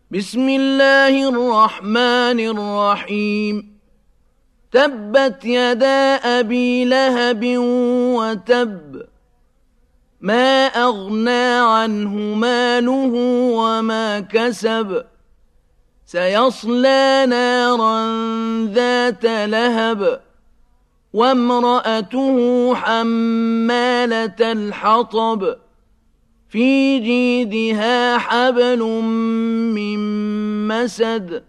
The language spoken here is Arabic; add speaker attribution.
Speaker 1: بسم الله الرحمن الرحيم تبت يدا أبي لهب وتب ما أغنى عنه ماله وما كسب سيصلى نارا ذات لهب وامرأته حمالة الحطب في جيدها حبل من مسد